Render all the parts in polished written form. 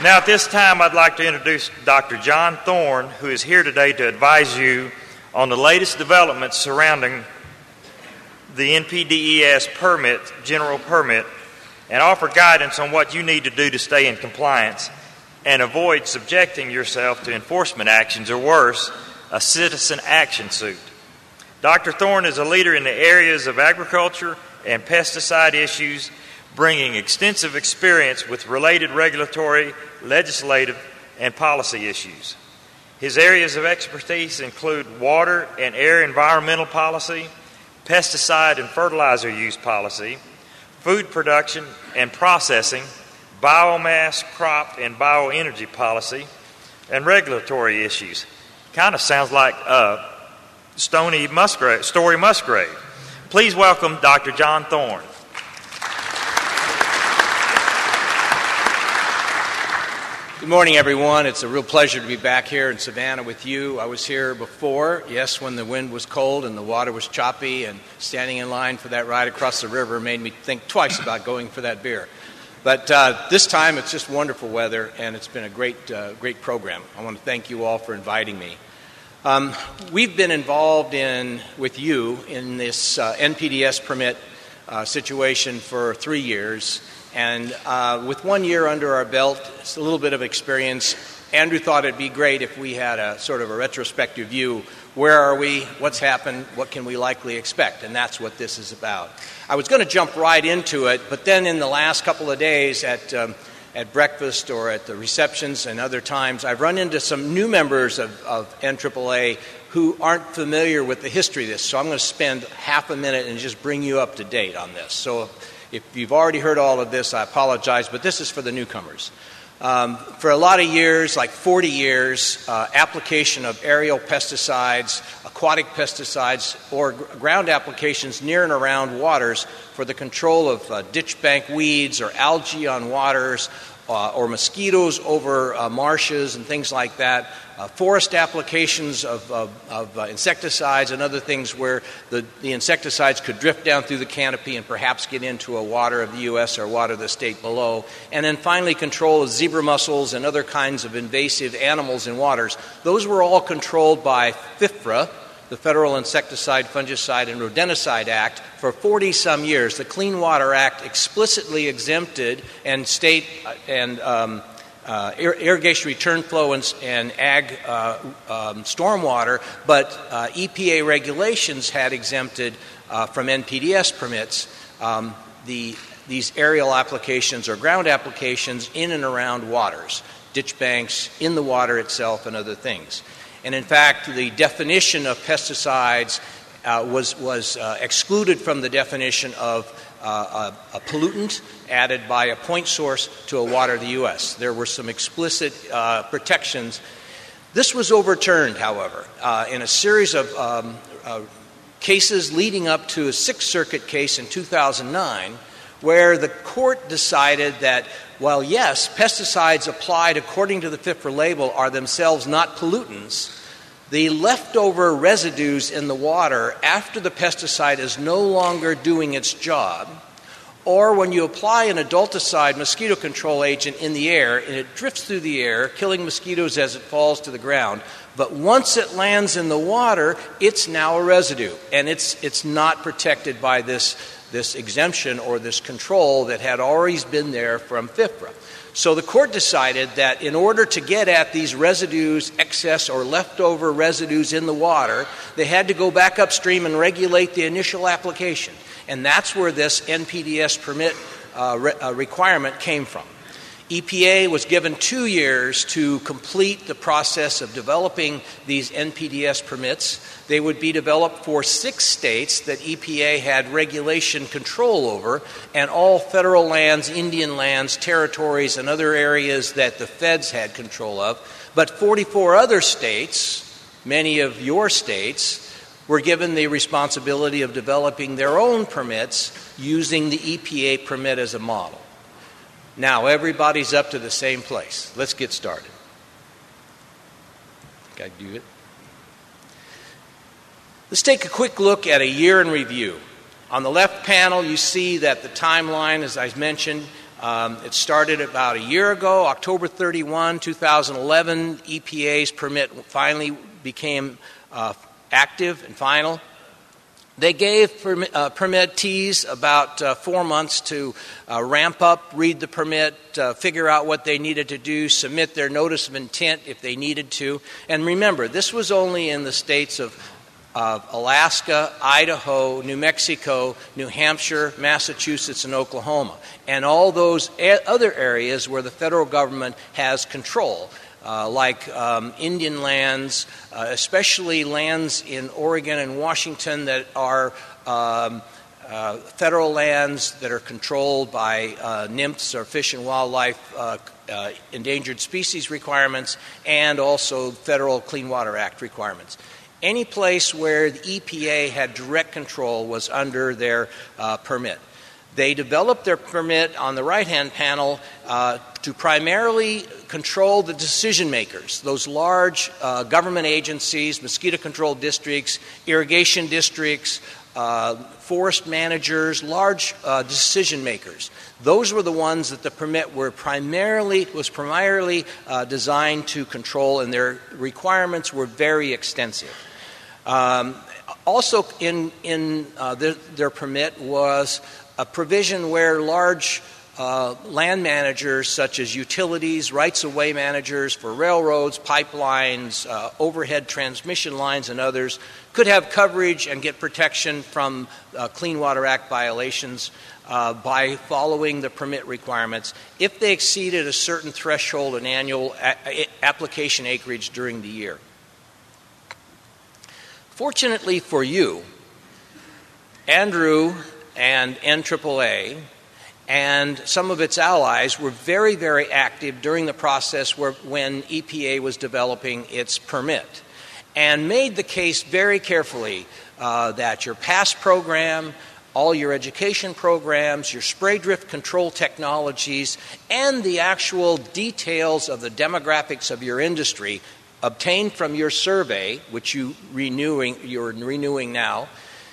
Now, at this time, I'd like to introduce Dr. John Thorne, who is here today to advise you on the latest developments surrounding the NPDES permit, general permit, and offer guidance on what you need to do to stay in compliance and avoid subjecting yourself to enforcement actions or worse, a citizen action suit. Dr. Thorne is a leader in the areas of agriculture and pesticide issues, bringing extensive experience with related regulatory, legislative, and policy issues. His areas of expertise include water and air environmental policy, pesticide and fertilizer use policy, food production and processing, biomass, crop, and bioenergy policy, and regulatory issues. Kind of sounds like Story Musgrave. Please welcome Dr. John Thorne. Good morning, everyone. It's a real pleasure to be back here in Savannah with you. I was here before, yes, when the wind was cold and the water was choppy, and standing in line for that ride across the river made me think twice about going for that beer. But this time it's just wonderful weather, and it's been a great program. I want to thank you all for inviting me. We've been involved with you in this NPDES permit situation for 3 years. And with 1 year under our belt, it's a little bit of experience. Andrew thought it'd be great if we had a sort of a retrospective view. Where are we? What's happened? What can we likely expect? And that's what this is about. I was going to jump right into it, but then in the last couple of days at breakfast or at the receptions and other times, I've run into some new members of NAAA who aren't familiar with the history of this. So I'm going to spend half a minute and just bring you up to date on this. So if you've already heard all of this, I apologize, but this is for the newcomers. For a lot of years, like 40 years, application of aerial pesticides, aquatic pesticides, or ground applications near and around waters for the control of ditch bank weeds or algae on waters or mosquitoes over marshes and things like that, forest applications of insecticides and other things where the insecticides could drift down through the canopy and perhaps get into a water of the U.S. or water of the state below, and then finally control of zebra mussels and other kinds of invasive animals in waters. Those were all controlled by FIFRA, the Federal Insecticide, Fungicide, and Rodenticide Act, for 40-some years. The Clean Water Act explicitly exempted and state and irrigation return flow and ag stormwater, but EPA regulations had exempted from NPDES permits these aerial applications or ground applications in and around waters, ditch banks, in the water itself, and other things. And in fact, the definition of pesticides was excluded from the definition of a pollutant added by a point source to a water of the U.S. There were some explicit protections. This was overturned, however, in a series of cases leading up to a Sixth Circuit case in 2009, where the court decided that, while yes, pesticides applied according to the FIFRA label are themselves not pollutants, the leftover residues in the water after the pesticide is no longer doing its job, or when you apply an adulticide mosquito control agent in the air and it drifts through the air, killing mosquitoes as it falls to the ground, but once it lands in the water, it's now a residue, and it's not protected by this exemption or this control that had always been there from FIFRA. So the court decided that in order to get at these residues, excess or leftover residues in the water, they had to go back upstream and regulate the initial application. And that's where this NPDES permit requirement came from. EPA was given 2 years to complete the process of developing these NPDES permits. They would be developed for 6 states that EPA had regulation control over, and all federal lands, Indian lands, territories, and other areas that the feds had control of. But 44 other states, many of your states, were given the responsibility of developing their own permits using the EPA permit as a model. Now, everybody's up to the same place. Let's get started. Can I do it? Let's take a quick look at a year in review. On the left panel, you see that the timeline, as I mentioned, It started about a year ago, October 31, 2011. EPA's permit finally became active and final. They gave permittees about 4 months to ramp up, read the permit, figure out what they needed to do, submit their notice of intent if they needed to. And remember, this was only in the states of Alaska, Idaho, New Mexico, New Hampshire, Massachusetts, and Oklahoma, and all those other areas where the federal government has control. Like Indian lands, especially lands in Oregon and Washington that are federal lands that are controlled by NIMS or Fish and Wildlife Endangered Species requirements, and also Federal Clean Water Act requirements. Any place where the EPA had direct control was under their permit. They developed their permit on the right-hand panel to primarily control the decision makers, those large government agencies, mosquito control districts, irrigation districts, forest managers, large decision makers. Those were the ones that the permit was primarily designed to control, and their requirements were very extensive. Also in their permit was a provision where large land managers such as utilities, rights-of-way managers for railroads, pipelines, overhead transmission lines, and others could have coverage and get protection from Clean Water Act violations by following the permit requirements if they exceeded a certain threshold in annual application acreage during the year. Fortunately for you, Andrew and NAAA and some of its allies were very, very active during the process when EPA was developing its permit, and made the case very carefully that your past program, all your education programs, your spray drift control technologies, and the actual details of the demographics of your industry obtained from your survey, which you're renewing now,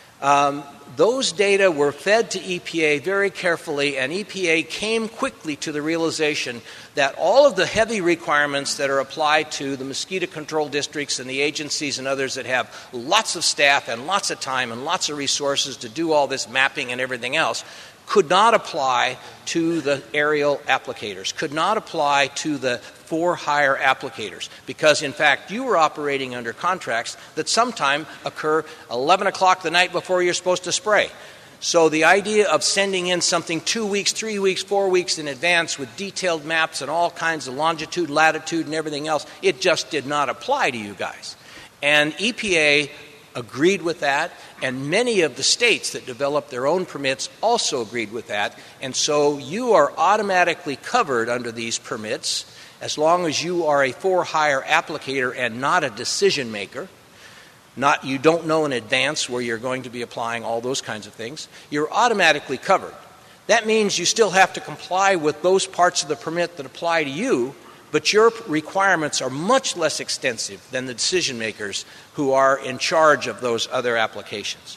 those data were fed to EPA very carefully, and EPA came quickly to the realization that all of the heavy requirements that are applied to the mosquito control districts and the agencies and others that have lots of staff and lots of time and lots of resources to do all this mapping and everything else could not apply to the aerial applicators, could not apply to the for-hire applicators, because, in fact, you were operating under contracts that sometime occur 11 o'clock the night before you're supposed to spray. So the idea of sending in something 2 weeks, 3 weeks, 4 weeks in advance with detailed maps and all kinds of longitude, latitude, and everything else, it just did not apply to you guys. And EPA agreed with that, and many of the states that developed their own permits also agreed with that. And so you are automatically covered under these permits as long as you are a for-hire applicator and not a decision maker. You don't know in advance where you're going to be applying all those kinds of things. You're automatically covered. That means you still have to comply with those parts of the permit that apply to you, but your requirements are much less extensive than the decision makers who are in charge of those other applications.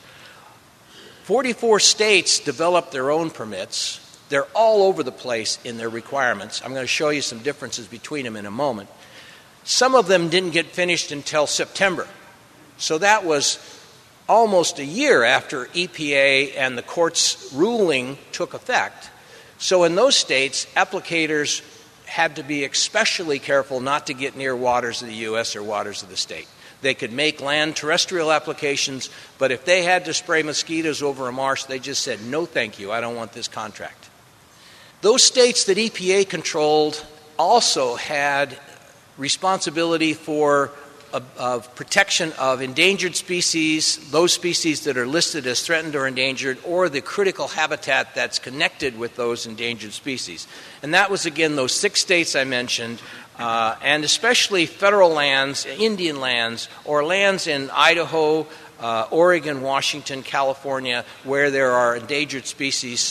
44 states developed their own permits. They're all over the place in their requirements. I'm going to show you some differences between them in a moment. Some of them didn't get finished until September. So that was almost a year after EPA and the court's ruling took effect. So in those states, applicators had to be especially careful not to get near waters of the U.S. or waters of the state. They could make land terrestrial applications, but if they had to spray mosquitoes over a marsh, they just said, no thank you, I don't want this contract. Those states that EPA controlled also had responsibility for protection of endangered species, those species that are listed as threatened or endangered, or the critical habitat that's connected with those endangered species. And that was, again, those 6 states I mentioned, and especially federal lands, Indian lands, or lands in Idaho, Oregon, Washington, California, where there are endangered species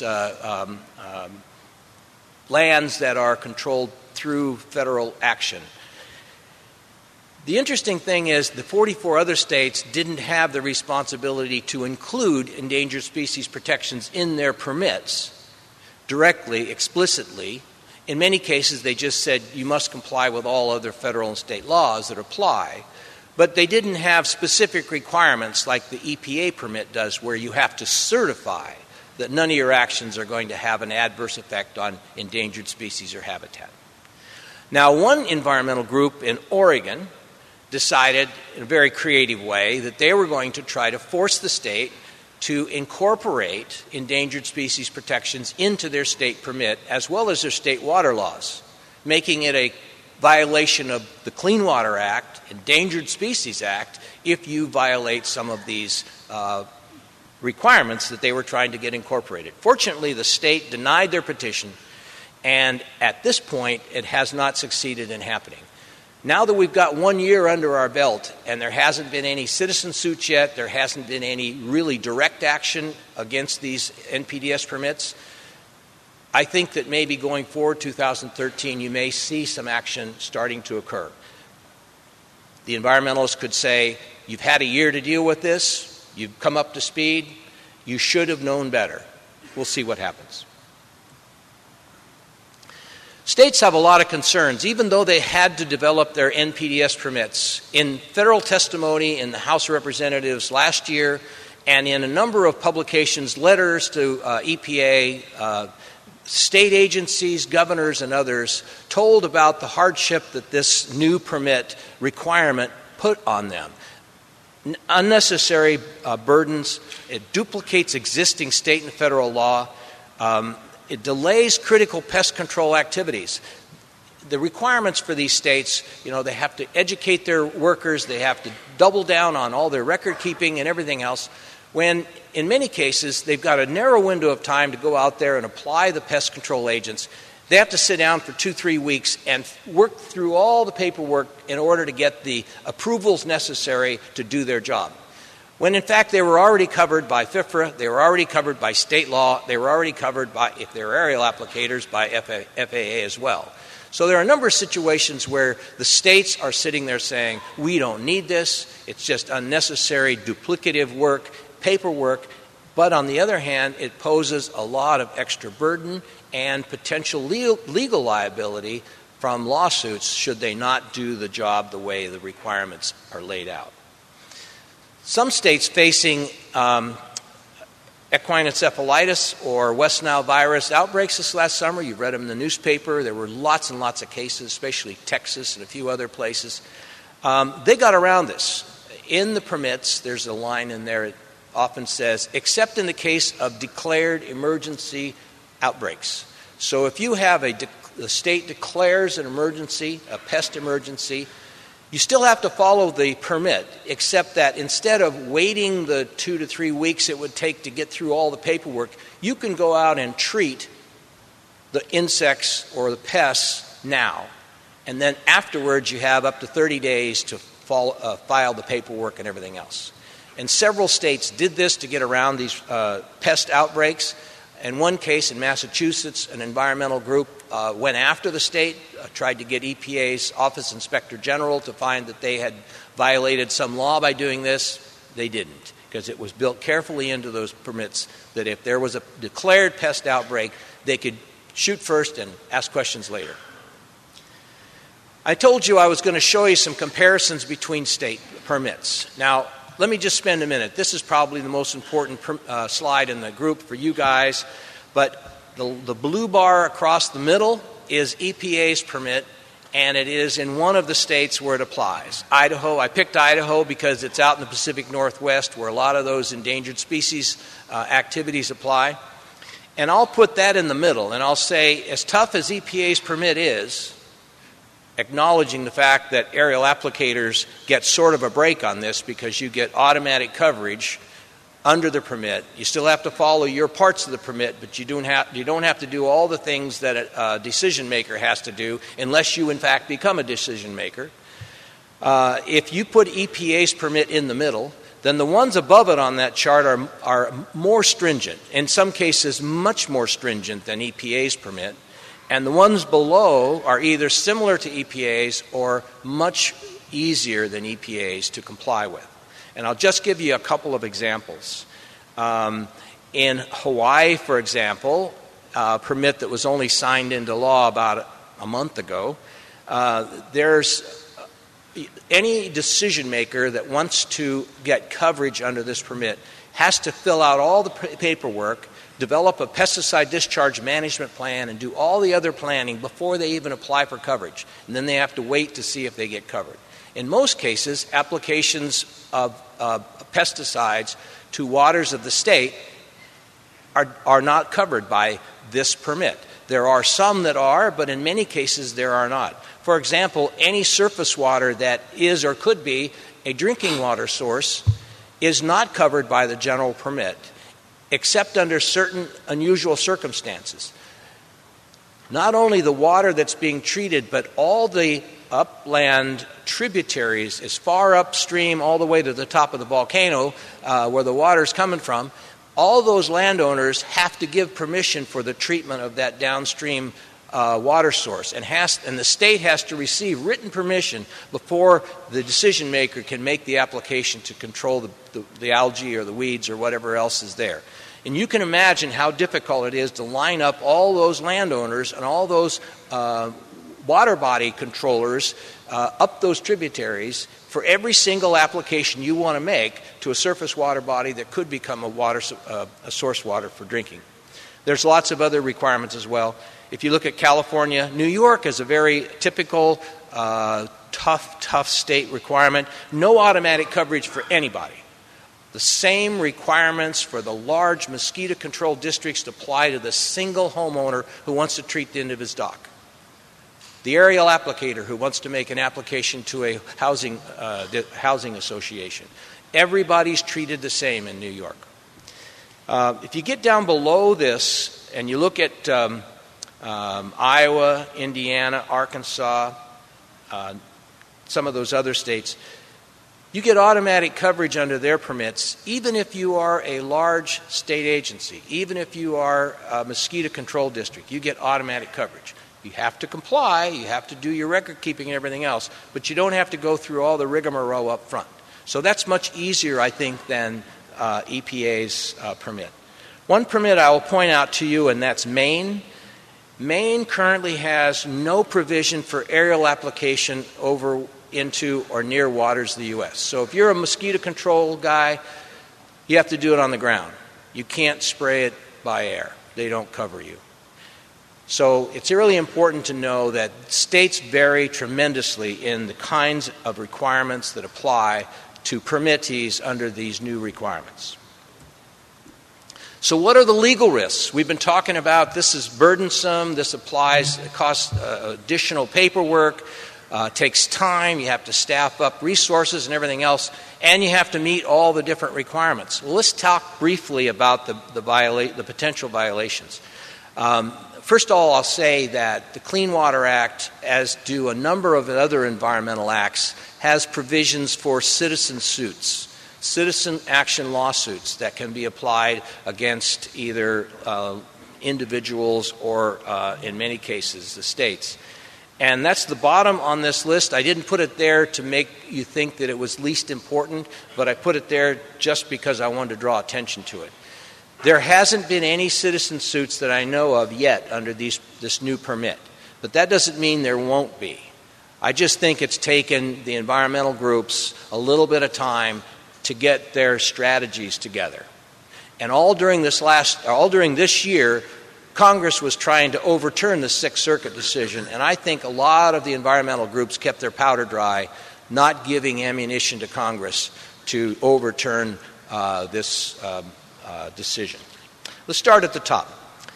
lands that are controlled through federal action. The interesting thing is the 44 other states didn't have the responsibility to include endangered species protections in their permits, directly, explicitly. In many cases, they just said you must comply with all other federal and state laws that apply. But they didn't have specific requirements like the EPA permit does, where you have to certify that none of your actions are going to have an adverse effect on endangered species or habitat. Now, one environmental group in Oregon decided in a very creative way that they were going to try to force the state to incorporate endangered species protections into their state permit as well as their state water laws, making it a violation of the Clean Water Act, Endangered Species Act, if you violate some of these requirements that they were trying to get incorporated. Fortunately, the state denied their petition, and at this point, it has not succeeded in happening. Now that we've got 1 year under our belt and there hasn't been any citizen suits yet, there hasn't been any really direct action against these NPDES permits, I think that maybe going forward 2013 you may see some action starting to occur. The environmentalists could say, you've had a year to deal with this, you've come up to speed, you should have known better. We'll see what happens. States have a lot of concerns, even though they had to develop their NPDES permits. In federal testimony in the House of Representatives last year and in a number of publications, letters to EPA, state agencies, governors, and others told about the hardship that this new permit requirement put on them. Unnecessary burdens. It duplicates existing state and federal law. It delays critical pest control activities. The requirements for these states, they have to educate their workers, they have to double down on all their record keeping and everything else, when in many cases they've got a narrow window of time to go out there and apply the pest control agents. They have to sit down for 2-3 weeks and work through all the paperwork in order to get the approvals necessary to do their job. When in fact they were already covered by FIFRA, they were already covered by state law, they were already covered by, if they were aerial applicators, by FAA as well. So there are a number of situations where the states are sitting there saying, we don't need this, it's just unnecessary, duplicative work, paperwork, but on the other hand, it poses a lot of extra burden and potential legal liability from lawsuits should they not do the job the way the requirements are laid out. Some states facing equine encephalitis or West Nile virus outbreaks this last summer, you've read them in the newspaper, there were lots and lots of cases, especially Texas and a few other places. They got around this. In the permits, there's a line in there that often says, except in the case of declared emergency outbreaks. So if you have the state declares an emergency, a pest emergency, you still have to follow the permit, except that instead of waiting the 2 to 3 weeks it would take to get through all the paperwork, you can go out and treat the insects or the pests now. And then afterwards you have up to 30 days to file the paperwork and everything else. And several states did this to get around these pest outbreaks. In one case in Massachusetts, an environmental group went after the state, tried to get EPA's Office Inspector General to find that they had violated some law by doing this. They didn't, because it was built carefully into those permits that if there was a declared pest outbreak, they could shoot first and ask questions later. I told you I was going to show you some comparisons between state permits. Now, let me just spend a minute. This is probably the most important slide in the group for you guys, but the blue bar across the middle is EPA's permit, and it is in one of the states where it applies. Idaho, I picked Idaho because it's out in the Pacific Northwest where a lot of those endangered species activities apply. And I'll put that in the middle, and I'll say, as tough as EPA's permit is, acknowledging the fact that aerial applicators get sort of a break on this because you get automatic coverage under the permit. You still have to follow your parts of the permit, but you don't have to do all the things that a decision maker has to do unless you in fact become a decision maker. If you put EPA's permit in the middle, then the ones above it on that chart are more stringent, in some cases much more stringent than EPA's permit. And the ones below are either similar to EPA's or much easier than EPA's to comply with. And I'll just give you a couple of examples. In Hawaii, for example, permit that was only signed into law about a month ago, there's any decision maker that wants to get coverage under this permit has to fill out all the paperwork, develop a pesticide discharge management plan, and do all the other planning before they even apply for coverage. And then they have to wait to see if they get covered. In most cases, applications of pesticides to waters of the state are not covered by this permit. There are some that are, but in many cases there are not. For example, any surface water that is or could be a drinking water source is not covered by the general permit, except under certain unusual circumstances. Not only the water that's being treated, but all the upland tributaries as far upstream all the way to the top of the volcano where the water is coming from, all those landowners have to give permission for the treatment of that downstream water source, and the state has to receive written permission before the decision maker can make the application to control the algae or the weeds or whatever else is there. And you can imagine how difficult it is to line up all those landowners and all those water body controllers up those tributaries for every single application you want to make to a surface water body that could become a source water for drinking. There's lots of other requirements as well. If you look at California, New York is a very typical tough state requirement. No automatic coverage for anybody. The same requirements for the large mosquito control districts apply to the single homeowner who wants to treat the end of his dock. The aerial applicator who wants to make an application to a housing association. Everybody's treated the same in New York. If you get down below this and you look at Iowa, Indiana, Arkansas, some of those other states, you get automatic coverage under their permits, even if you are a large state agency, even if you are a mosquito control district, you get automatic coverage. You have to comply, you have to do your record keeping and everything else, but you don't have to go through all the rigmarole up front. So that's much easier, I think, than EPA's permit. One permit I will point out to you, and that's Maine. Maine currently has no provision for aerial application over into or near waters of the U.S. So if you're a mosquito control guy, you have to do it on the ground. You can't spray it by air. They don't cover you. So it's really important to know that states vary tremendously in the kinds of requirements that apply to permittees under these new requirements. So what are the legal risks? We've been talking about this is burdensome, this applies, it costs additional paperwork, takes time, you have to staff up resources and everything else, and you have to meet all the different requirements. Well, let's talk briefly about the potential violations. First of all, I'll say that the Clean Water Act, as do a number of other environmental acts, has provisions for citizen suits, citizen action lawsuits that can be applied against either individuals or, in many cases, the states. And that's the bottom on this list. I didn't put it there to make you think that it was least important, but I put it there just because I wanted to draw attention to it. There hasn't been any citizen suits that I know of yet under this new permit, but that doesn't mean there won't be. I just think it's taken the environmental groups a little bit of time to get their strategies together. And all during this year, Congress was trying to overturn the Sixth Circuit decision, and I think a lot of the environmental groups kept their powder dry, not giving ammunition to Congress to overturn this decision. Let's start at the top.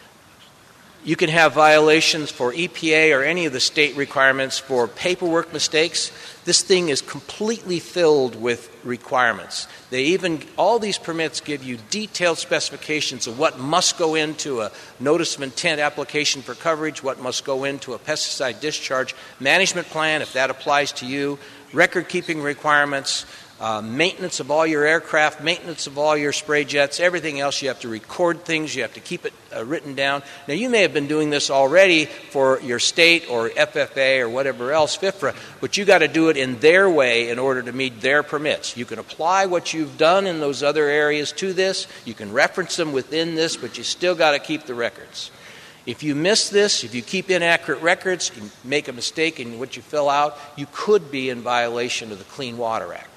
You can have violations for EPA or any of the state requirements for paperwork mistakes. This thing is completely filled with requirements. All these permits give you detailed specifications of what must go into a notice of intent application for coverage, what must go into a pesticide discharge management plan, if that applies to you, record-keeping requirements, maintenance of all your aircraft, maintenance of all your spray jets, everything else. You have to record things. You have to keep it written down. Now, you may have been doing this already for your state or FFA or whatever else, FIFRA, but you got to do it in their way in order to meet their permits. You can apply what you've done in those other areas to this. You can reference them within this, but you still got to keep the records. If you miss this, if you keep inaccurate records, you make a mistake in what you fill out, you could be in violation of the Clean Water Act.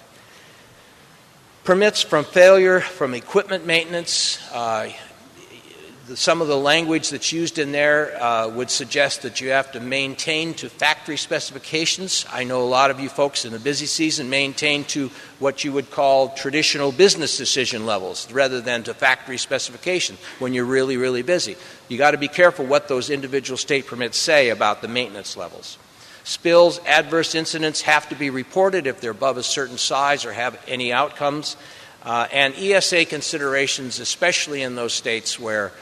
Permits from failure, from equipment maintenance, some of the language that's used in there would suggest that you have to maintain to factory specifications. I know a lot of you folks in the busy season maintain to what you would call traditional business decision levels rather than to factory specifications when you're really, really busy. You got to be careful what those individual state permits say about the maintenance levels. Spills, adverse incidents have to be reported if they're above a certain size or have any outcomes. And ESA considerations, especially in those states where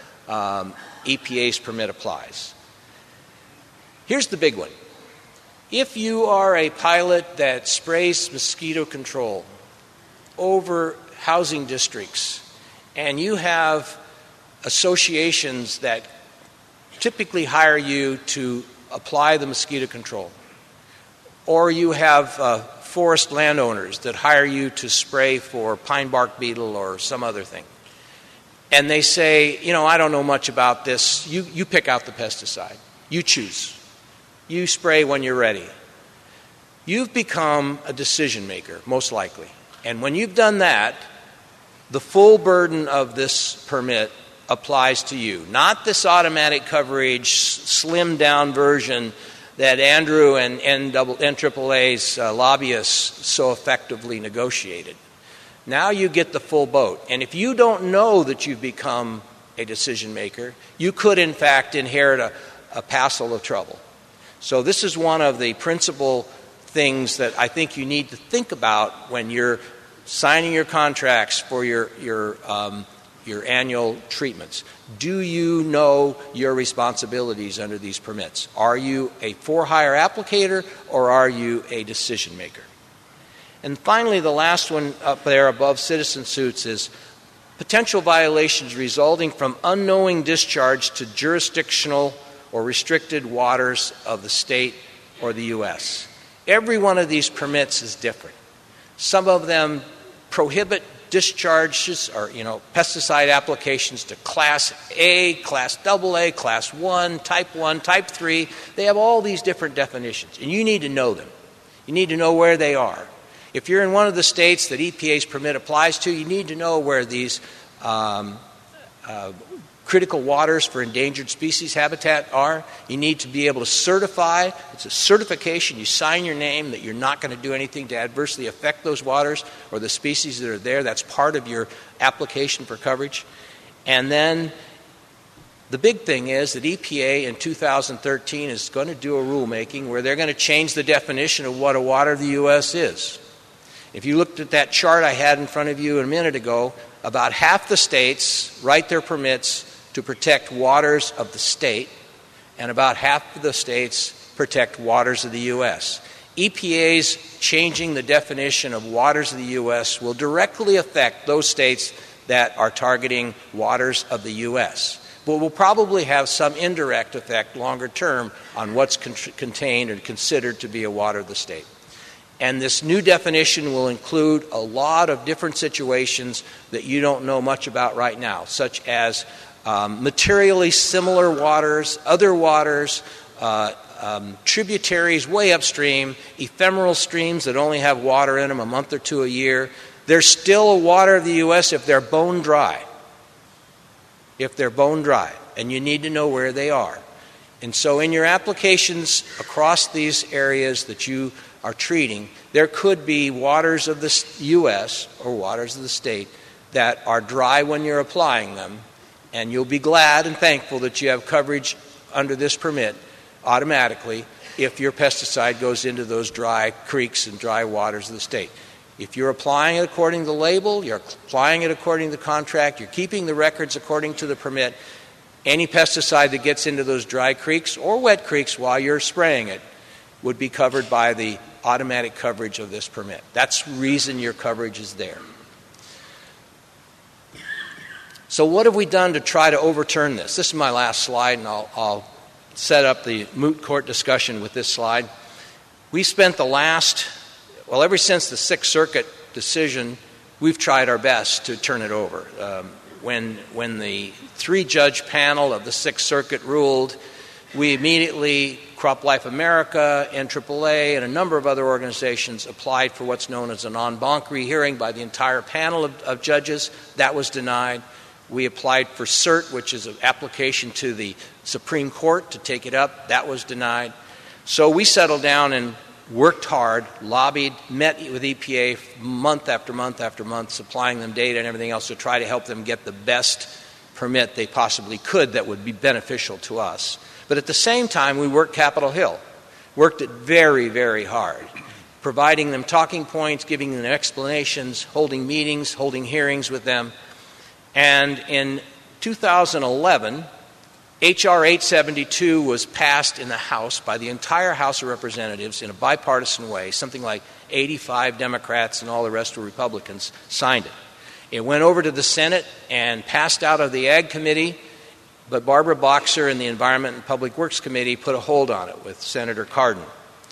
EPA's permit applies. Here's the big one. If you are a pilot that sprays mosquito control over housing districts and you have associations that typically hire you to apply the mosquito control, or you have forest landowners that hire you to spray for pine bark beetle or some other thing, and they say, I don't know much about this. You pick out the pesticide. You choose. You spray when you're ready. You've become a decision maker, most likely. And when you've done that, the full burden of this permit applies to you. Not this automatic coverage, slimmed down version that Andrew and NAAA's lobbyists so effectively negotiated. Now you get the full boat. And if you don't know that you've become a decision maker, you could in fact inherit a passel of trouble. So this is one of the principal things that I think you need to think about when you're signing your contracts for your annual treatments. Do you know your responsibilities under these permits? Are you a for-hire applicator or are you a decision maker? And finally, the last one up there above citizen suits is potential violations resulting from unknowing discharge to jurisdictional or restricted waters of the state or the U.S. Every one of these permits is different. Some of them prohibit discharges or, pesticide applications to Class A, Class AA, Class 1, Type 3. They have all these different definitions, and you need to know them. You need to know where they are. If you're in one of the states that EPA's permit applies to, you need to know where these critical waters for endangered species habitat are. You need to be able to certify. It's a certification. You sign your name that you're not going to do anything to adversely affect those waters or the species that are there. That's part of your application for coverage. And then the big thing is that EPA in 2013 is going to do a rulemaking where they're going to change the definition of what a water of the U.S. is. If you looked at that chart I had in front of you a minute ago, about half the states write their permits to protect waters of the state, and about half of the states protect waters of the U.S. EPA's changing the definition of waters of the U.S. will directly affect those states that are targeting waters of the U.S., but will probably have some indirect effect longer term on what's contained and considered to be a water of the state. And this new definition will include a lot of different situations that you don't know much about right now, such as materially similar waters, other waters, tributaries way upstream, ephemeral streams that only have water in them a month or two a year. They're still a water of the U.S. if they're bone dry. If they're bone dry, and you need to know where they are. And so in your applications across these areas that you are treating, there could be waters of the U.S. or waters of the state that are dry when you're applying them, and you'll be glad and thankful that you have coverage under this permit automatically if your pesticide goes into those dry creeks and dry waters of the state. If you're applying it according to the label, you're applying it according to the contract, you're keeping the records according to the permit, any pesticide that gets into those dry creeks or wet creeks while you're spraying it would be covered by the automatic coverage of this permit. That's the reason your coverage is there. So what have we done to try to overturn this? This is my last slide, and I'll set up the moot court discussion with this slide. We spent ever since the Sixth Circuit decision, we've tried our best to turn it over. when the three-judge panel of the Sixth Circuit ruled, we immediately, Crop Life America, NAAA, and a number of other organizations applied for what's known as an en banc rehearing by the entire panel of judges. That was denied. We applied for cert, which is an application to the Supreme Court to take it up. That was denied. So we settled down and worked hard, lobbied, met with EPA month after month after month, supplying them data and everything else to try to help them get the best permit they possibly could that would be beneficial to us. But at the same time, we worked Capitol Hill, worked it very, very hard, providing them talking points, giving them explanations, holding meetings, holding hearings with them. And in 2011, H.R. 872 was passed in the House by the entire House of Representatives in a bipartisan way. Something like 85 Democrats and all the rest were Republicans signed it. It went over to the Senate and passed out of the Ag Committee, but Barbara Boxer and the Environment and Public Works Committee put a hold on it with Senator Cardin.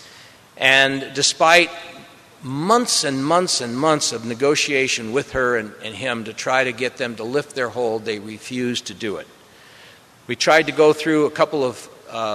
And despite months and months and months of negotiation with her and him to try to get them to lift their hold, they refused to do it. We tried to go through a couple of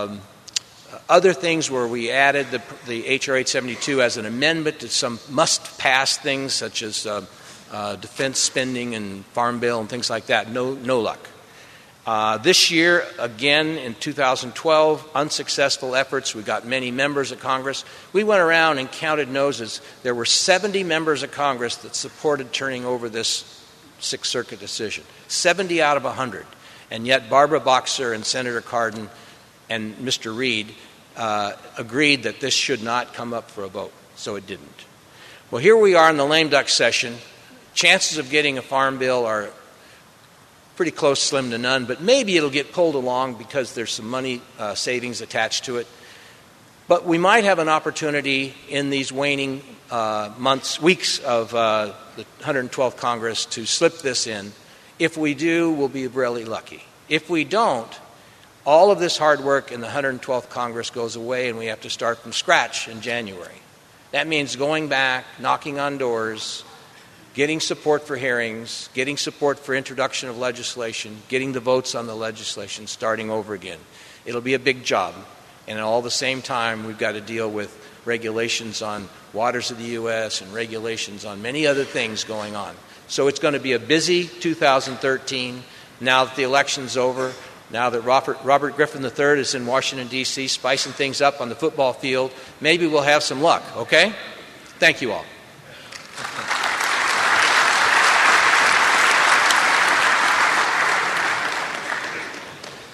other things where we added the H.R. 872 as an amendment to some must-pass things such as defense spending and Farm Bill and things like that. No luck. This year, again, in 2012, unsuccessful efforts. We got many members of Congress. We went around and counted noses. There were 70 members of Congress that supported turning over this Sixth Circuit decision. 70 out of 100. And yet Barbara Boxer and Senator Cardin and Mr. Reid agreed that this should not come up for a vote. So it didn't. Well, here we are in the lame duck session. Chances of getting a farm bill are pretty close, slim to none, but maybe it'll get pulled along because there's some money savings attached to it. But we might have an opportunity in these waning weeks of the 112th Congress to slip this in. If we do, we'll be really lucky. If we don't, all of this hard work in the 112th Congress goes away and we have to start from scratch in January. That means going back, knocking on doors, getting support for hearings, getting support for introduction of legislation, getting the votes on the legislation, starting over again. It'll be a big job. And at all the same time, we've got to deal with regulations on waters of the U.S. and regulations on many other things going on. So it's going to be a busy 2013 now that the election's over, now that Robert Griffin III is in Washington, D.C., spicing things up on the football field. Maybe we'll have some luck, okay? Thank you all.